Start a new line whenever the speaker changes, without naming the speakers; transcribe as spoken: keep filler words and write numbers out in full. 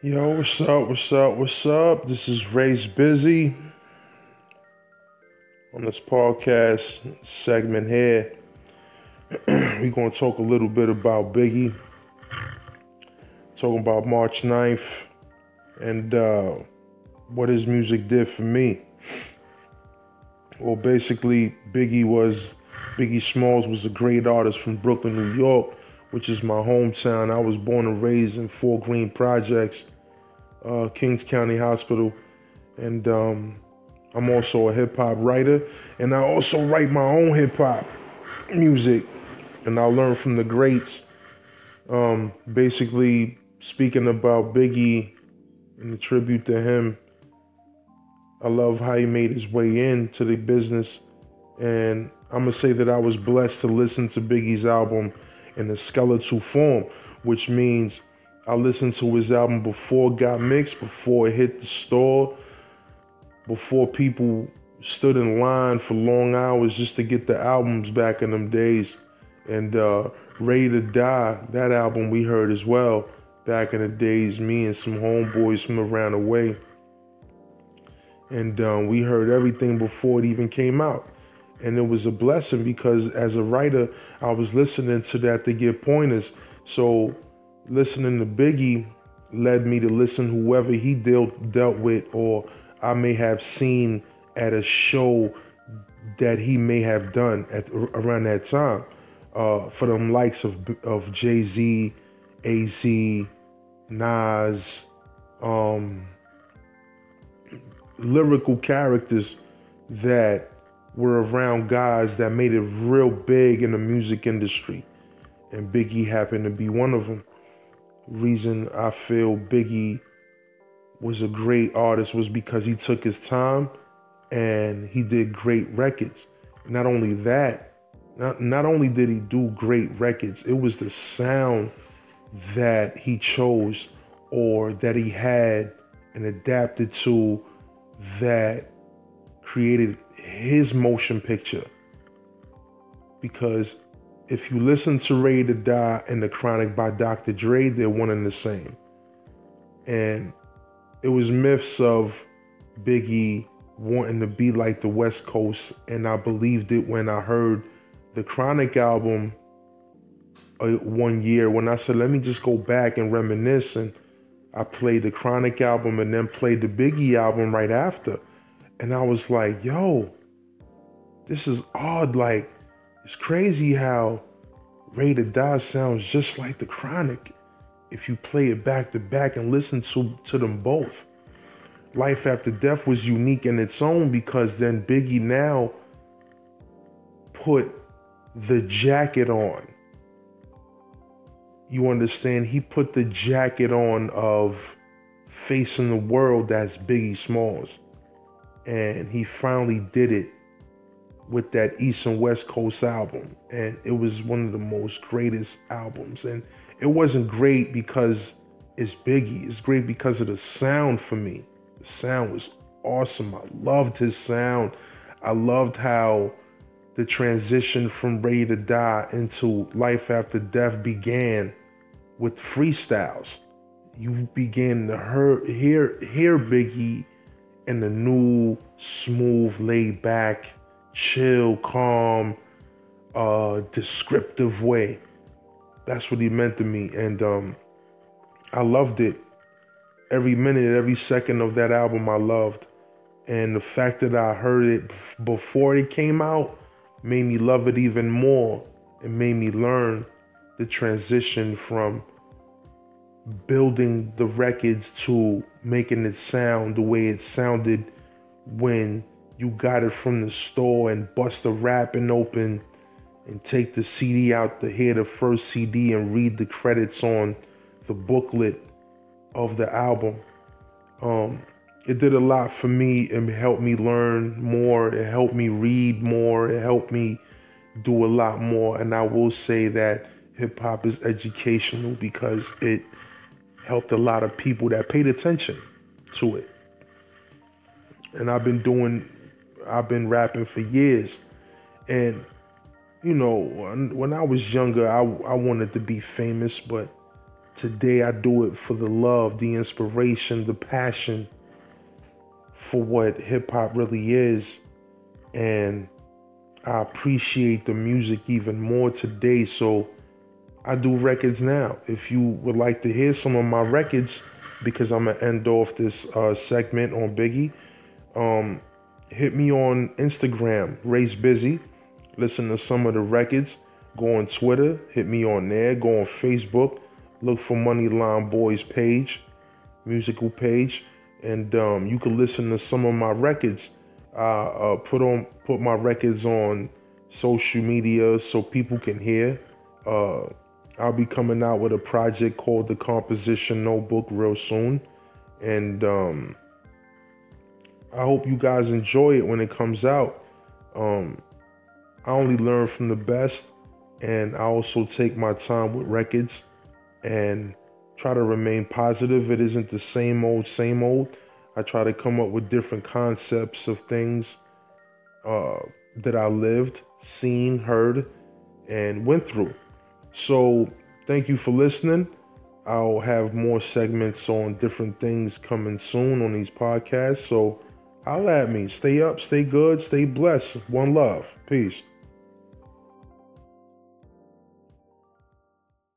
Yo, what's up? What's up? What's up? This is Ray's Busy on this podcast segment here. We're going to talk a little bit about Biggie, talking about March ninth and uh, what his music did for me. Well, basically, Biggie was, Biggie Smalls was a great artist from Brooklyn, New York, which is my hometown. I was born and raised in Fort Greene Projects, uh, Kings County Hospital, and um, I'm also a hip hop writer, and I also write my own hip hop music, and I learned from the greats. Um, basically, speaking about Biggie and the tribute to him, I love how he made his way into the business, and I'm gonna say that I was blessed to listen to Biggie's album in a skeletal form, which means I listened to his album before it got mixed, before it hit the store, before people stood in line for long hours just to get the albums back in them days. And uh, Ready to Die, that album we heard as well back in the days, me and some homeboys from around the way. And um, we heard everything before it even came out. And it was a blessing because as a writer, I was listening to that to get pointers. So listening to Biggie led me to listen whoever he dealt dealt with, or I may have seen at a show that he may have done at around that time. Uh, for them likes of of Jay-Z, A Z, Nas, um, lyrical characters that were around guys that made it real big in the music industry. And Biggie happened to be one of them. Reason I feel Biggie was a great artist was because he took his time and he did great records. Not only that, not, not only did he do great records, it was the sound that he chose or that he had and adapted to that created his motion picture. Because if you listen to Ready to Die and The Chronic by Doctor Dre, they're one and the same. And it was myths of Biggie wanting to be like the West Coast, and I believed it when I heard the Chronic album uh, one year when I said, let me just go back and reminisce, and I played the Chronic album and then played the Biggie album right after. And I was like, yo, this is odd. Like, it's crazy how Ready to Die sounds just like the Chronic if you play it back to back and listen to, to them both. Life After Death was unique in its own because then Biggie now put the jacket on. You understand? He put the jacket on of facing the world as Biggie Smalls. And he finally did it with that East and West Coast album. And it was one of the most greatest albums. And it wasn't great because it's Biggie. It's great because of the sound for me. The sound was awesome. I loved his sound. I loved how the transition from Ready to Die into Life After Death began with freestyles. You began to hear, hear, hear Biggie in the new, smooth, laid back, chill, calm, uh, descriptive way. That's what he meant to me. And um, I loved it. Every minute, every second of that album I loved. And the fact that I heard it before it came out made me love it even more. It made me learn the transition from building the records to making it sound the way it sounded when you got it from the store and bust the wrapping open and take the C D out to hear the first C D and read the credits on the booklet of the album. Um, it did a lot for me. It helped me learn more. It helped me read more. It helped me do a lot more. And I will say that hip hop is educational because it helped a lot of people that paid attention to it. And I've been doing, I've been rapping for years. And, you know, when I was younger, I, I wanted to be famous, but Today I do it for the love, the inspiration, the passion for what hip hop really is. And I appreciate the music even more today. So I do records now. If you would like to hear some of my records, because I'm gonna end off this uh, segment on Biggie, um, hit me on Instagram, Race Busy. Listen to some of the records. Go on Twitter, hit me on there. Go on Facebook, look for Moneyline Boys page, musical page, and um, you can listen to some of my records. Uh, uh, put on put my records on social media so people can hear. Uh, I'll be coming out with a project called the Composition Notebook real soon, and um, I hope you guys enjoy it when it comes out. Um, I only learn from the best, and I also take my time with records and try to remain positive. It isn't the same old, same old. I try to come up with different concepts of things uh, that I lived, seen, heard, and went through. So thank you for listening. I'll have more segments on different things coming soon on these podcasts. So holla at me. Stay up, stay good, stay blessed. One love. Peace.